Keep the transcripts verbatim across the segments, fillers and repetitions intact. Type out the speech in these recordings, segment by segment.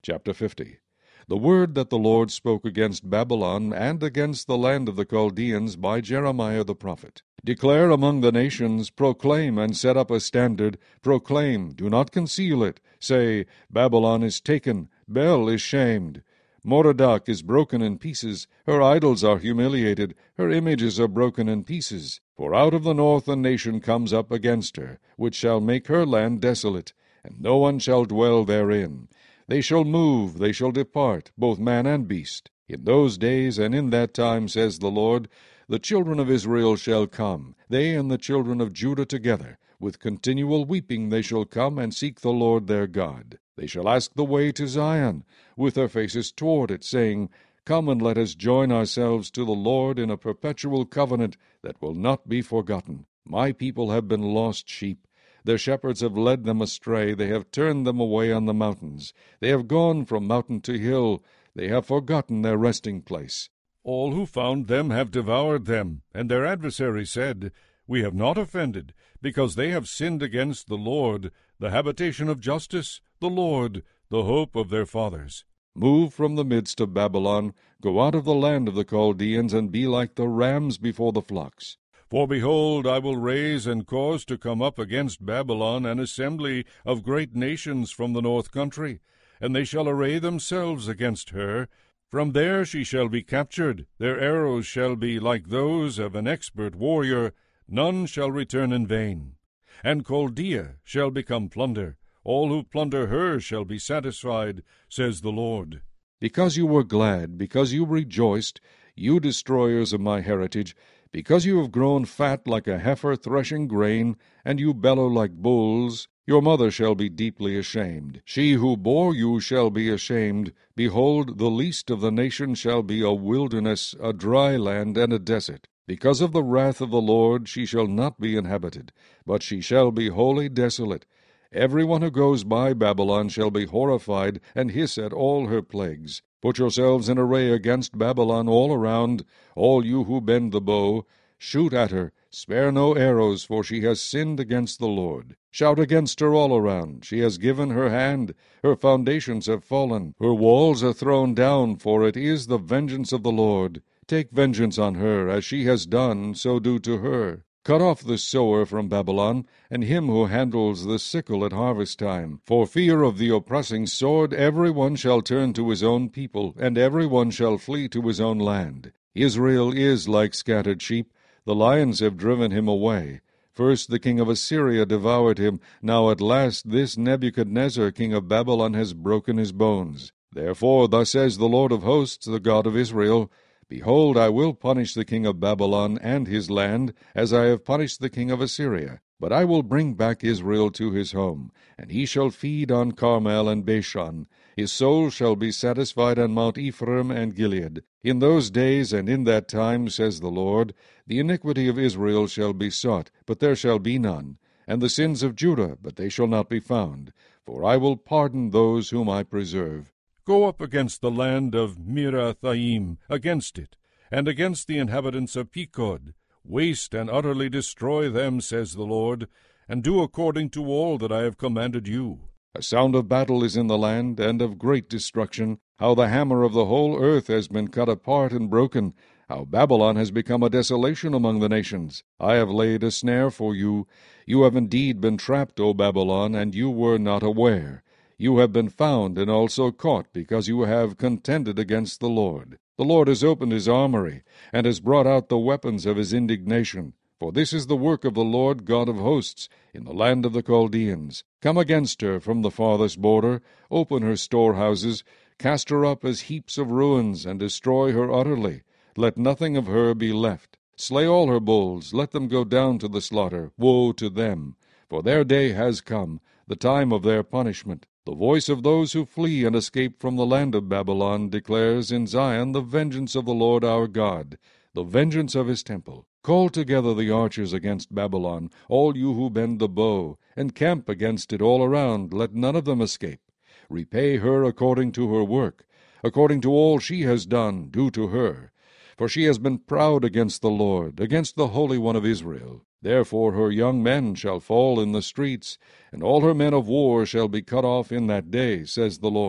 Chapter fifty. The word that the Lord spoke against Babylon and against the land of the Chaldeans by Jeremiah the prophet. Declare among the nations, proclaim and set up a standard, proclaim, do not conceal it. Say, Babylon is taken, Bel is shamed. Merodach is broken in pieces, her idols are humiliated, her images are broken in pieces. For out of the north a nation comes up against her, which shall make her land desolate, and no one shall dwell therein. They shall move, they shall depart, both man and beast. In those days and in that time, says the Lord, the children of Israel shall come, they and the children of Judah together. With continual weeping they shall come and seek the Lord their God. They shall ask the way to Zion, with their faces toward it, saying, Come and let us join ourselves to the Lord in a perpetual covenant that will not be forgotten. My people have been lost sheep. Their shepherds have led them astray, they have turned them away on the mountains. They have gone from mountain to hill, they have forgotten their resting place. All who found them have devoured them, and their adversaries said, We have not offended, because they have sinned against the Lord, the habitation of justice, the Lord, the hope of their fathers. Move from the midst of Babylon, go out of the land of the Chaldeans, and be like the rams before the flocks. For behold, I will raise and cause to come up against Babylon an assembly of great nations from the north country, and they shall array themselves against her. From there she shall be captured, their arrows shall be like those of an expert warrior, none shall return in vain. And Chaldea shall become plunder, all who plunder her shall be satisfied, says the Lord. Because you were glad, because you rejoiced, you destroyers of my heritage, because you have grown fat like a heifer threshing grain, and you bellow like bulls, your mother shall be deeply ashamed. She who bore you shall be ashamed. Behold, the least of the nations shall be a wilderness, a dry land, and a desert. Because of the wrath of the Lord she shall not be inhabited, but she shall be wholly desolate. Every one who goes by Babylon shall be horrified, and hiss at all her plagues. Put yourselves in array against Babylon all around, all you who bend the bow. Shoot at her, spare no arrows, for she has sinned against the Lord. Shout against her all around. She has given her hand, her foundations have fallen, her walls are thrown down, for it is the vengeance of the Lord. Take vengeance on her, as she has done, so do to her. Cut off the sower from Babylon, and him who handles the sickle at harvest time. For fear of the oppressing sword, every one shall turn to his own people, and every one shall flee to his own land. Israel is like scattered sheep. The lions have driven him away. First the king of Assyria devoured him. Now at last this Nebuchadnezzar, king of Babylon, has broken his bones. Therefore thus says the Lord of hosts, the God of Israel, Behold, I will punish the king of Babylon and his land, as I have punished the king of Assyria. But I will bring back Israel to his home, and he shall feed on Carmel and Bashan. His soul shall be satisfied on Mount Ephraim and Gilead. In those days and in that time, says the Lord, the iniquity of Israel shall be sought, but there shall be none, and the sins of Judah, but they shall not be found. For I will pardon those whom I preserve. Go up against the land of Merathaim, against it, and against the inhabitants of Pekod. Waste and utterly destroy them, says the Lord, and do according to all that I have commanded you. A sound of battle is in the land, and of great destruction. How the hammer of the whole earth has been cut apart and broken. How Babylon has become a desolation among the nations. I have laid a snare for you. You have indeed been trapped, O Babylon, and you were not aware. You have been found and also caught, because you have contended against the Lord. The Lord has opened his armory, and has brought out the weapons of his indignation. For this is the work of the Lord God of hosts, in the land of the Chaldeans. Come against her from the farthest border, open her storehouses, cast her up as heaps of ruins, and destroy her utterly. Let nothing of her be left. Slay all her bulls, let them go down to the slaughter. Woe to them! For their day has come, the time of their punishment. The voice of those who flee and escape from the land of Babylon declares in Zion the vengeance of the Lord our God, the vengeance of his temple. Call together the archers against Babylon, all you who bend the bow, and camp against it all around, let none of them escape. Repay her according to her work, according to all she has done, do to her. For she has been proud against the Lord, against the Holy One of Israel. Therefore her young men shall fall in the streets, and all her men of war shall be cut off in that day, says the Lord.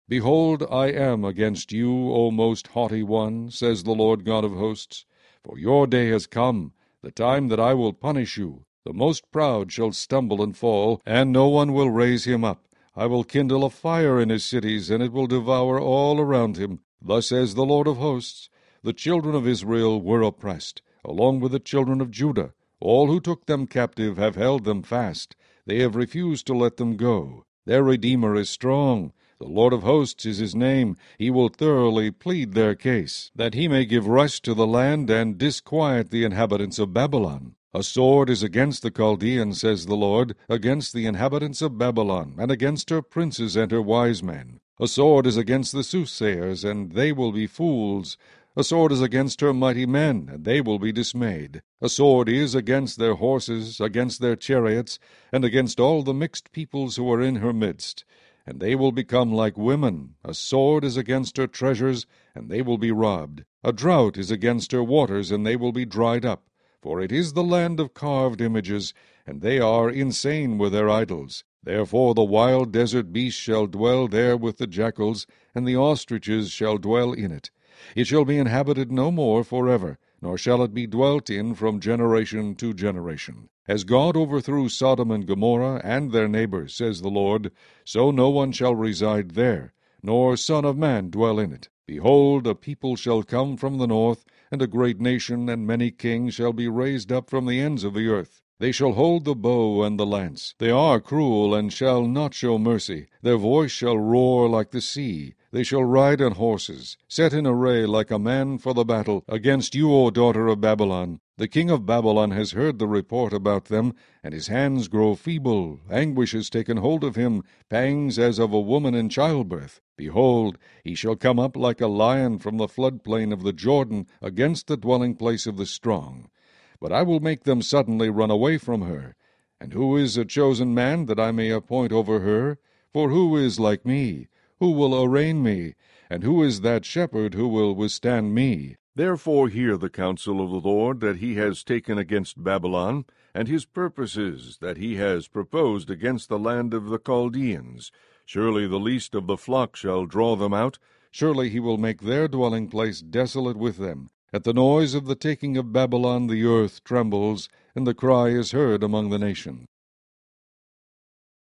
Behold, I am against you, O most haughty one, says the Lord God of hosts. For your day has come, the time that I will punish you. The most proud shall stumble and fall, and no one will raise him up. I will kindle a fire in his cities, and it will devour all around him. Thus says the Lord of hosts, the children of Israel were oppressed, along with the children of Judah. All who took them captive have held them fast. They have refused to let them go. Their Redeemer is strong. The Lord of hosts is his name. He will thoroughly plead their case, that he may give rest to the land and disquiet the inhabitants of Babylon. A sword is against the Chaldeans, says the Lord, against the inhabitants of Babylon, and against her princes and her wise men. A sword is against the soothsayers, and they will be fools. A sword is against her mighty men, and they will be dismayed. A sword is against their horses, against their chariots, and against all the mixed peoples who are in her midst. And they will become like women. A sword is against her treasures, and they will be robbed. A drought is against her waters, and they will be dried up. For it is the land of carved images, and they are insane with their idols. Therefore the wild desert beasts shall dwell there with the jackals, and the ostriches shall dwell in it. It shall be inhabited no more forever, nor shall it be dwelt in from generation to generation. As God overthrew Sodom and Gomorrah and their neighbors, says the Lord, so no one shall reside there, nor son of man dwell in it. Behold, a people shall come from the north, and a great nation and many kings shall be raised up from the ends of the earth. They shall hold the bow and the lance. They are cruel, and shall not show mercy. Their voice shall roar like the sea. They shall ride on horses, set in array like a man for the battle, against you, O daughter of Babylon. The king of Babylon has heard the report about them, and his hands grow feeble. Anguish has taken hold of him, pangs as of a woman in childbirth. Behold, he shall come up like a lion from the floodplain of the Jordan against the dwelling place of the strong. But I will make them suddenly run away from her. And who is a chosen man that I may appoint over her? For who is like me? Who will arraign me? And who is that shepherd who will withstand me? Therefore hear the counsel of the Lord that he has taken against Babylon, and his purposes that he has proposed against the land of the Chaldeans. Surely the least of the flock shall draw them out. Surely he will make their dwelling place desolate with them. At the noise of the taking of Babylon the earth trembles, and the cry is heard among the nations.